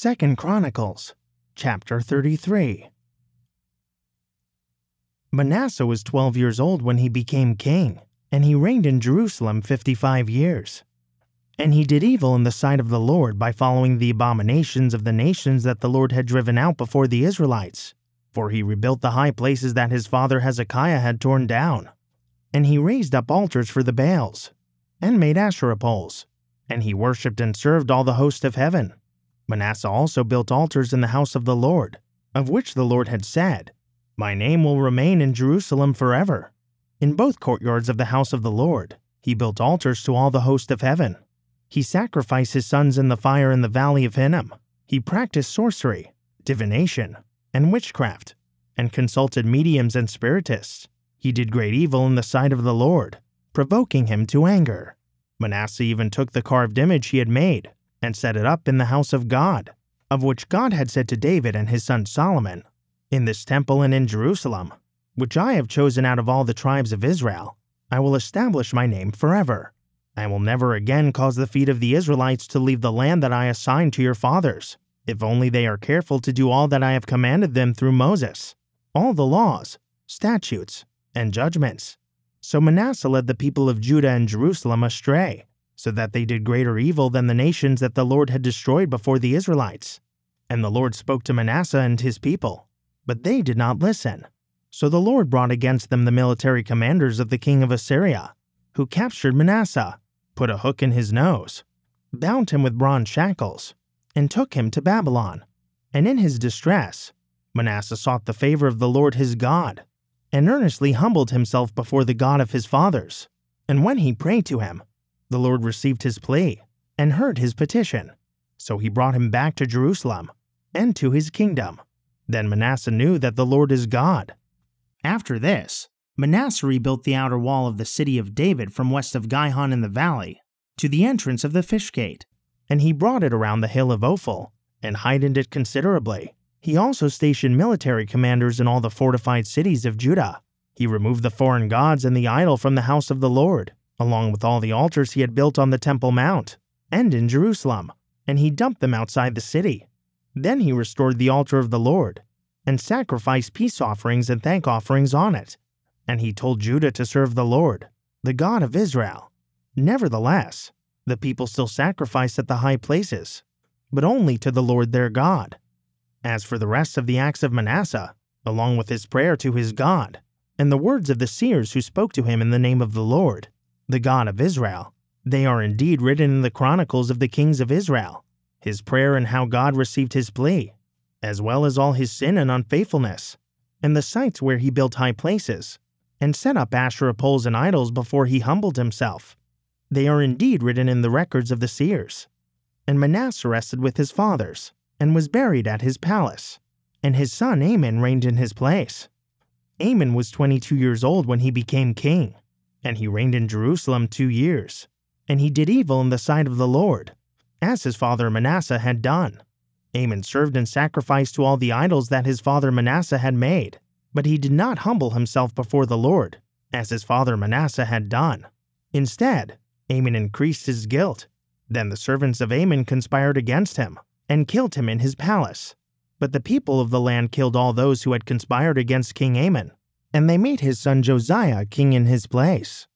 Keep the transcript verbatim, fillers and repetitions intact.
Second Chronicles, chapter thirty-three. Manasseh was twelve years old when he became king, and he reigned in Jerusalem fifty-five years. And he did evil in the sight of the Lord by following the abominations of the nations that the Lord had driven out before the Israelites. For he rebuilt the high places that his father Hezekiah had torn down. And he raised up altars for the Baals, and made Asherah poles, and he worshipped and served all the host of heaven. Manasseh also built altars in the house of the Lord, of which the Lord had said, "My name will remain in Jerusalem forever." In both courtyards of the house of the Lord, he built altars to all the host of heaven. He sacrificed his sons in the fire in the valley of Hinnom. He practiced sorcery, divination, and witchcraft, and consulted mediums and spiritists. He did great evil in the sight of the Lord, provoking him to anger. Manasseh even took the carved image he had made, and set it up in the house of God, of which God had said to David and his son Solomon, "In this temple and in Jerusalem, which I have chosen out of all the tribes of Israel, I will establish my name forever. I will never again cause the feet of the Israelites to leave the land that I assigned to your fathers, if only they are careful to do all that I have commanded them through Moses, all the laws, statutes, and judgments." So Manasseh led the people of Judah and Jerusalem astray, so that they did greater evil than the nations that the Lord had destroyed before the Israelites. And the Lord spoke to Manasseh and his people, but they did not listen. So the Lord brought against them the military commanders of the king of Assyria, who captured Manasseh, put a hook in his nose, bound him with bronze shackles, and took him to Babylon. And in his distress, Manasseh sought the favor of the Lord his God, and earnestly humbled himself before the God of his fathers. And when he prayed to him, the Lord received his plea and heard his petition. So he brought him back to Jerusalem and to his kingdom. Then Manasseh knew that the Lord is God. After this, Manasseh rebuilt the outer wall of the city of David from west of Gihon in the valley to the entrance of the fish gate, and he brought it around the hill of Ophel and heightened it considerably. He also stationed military commanders in all the fortified cities of Judah. He removed the foreign gods and the idol from the house of the Lord, along with all the altars he had built on the Temple Mount and in Jerusalem, and he dumped them outside the city. Then he restored the altar of the Lord, and sacrificed peace offerings and thank offerings on it. And he told Judah to serve the Lord, the God of Israel. Nevertheless, the people still sacrificed at the high places, but only to the Lord their God. As for the rest of the acts of Manasseh, along with his prayer to his God, and the words of the seers who spoke to him in the name of the Lord, the God of Israel, they are indeed written in the chronicles of the kings of Israel, his prayer and how God received his plea, as well as all his sin and unfaithfulness, and the sites where he built high places, and set up Asherah poles and idols before he humbled himself. They are indeed written in the records of the seers. And Manasseh rested with his fathers, and was buried at his palace, and his son Amon reigned in his place. Amon was twenty-two years old when he became king, and he reigned in Jerusalem two years. And he did evil in the sight of the Lord, as his father Manasseh had done. Amon served and sacrificed to all the idols that his father Manasseh had made, but he did not humble himself before the Lord, as his father Manasseh had done. Instead, Amon increased his guilt. Then the servants of Amon conspired against him, and killed him in his palace. But the people of the land killed all those who had conspired against King Amon, and they made his son Josiah king in his place.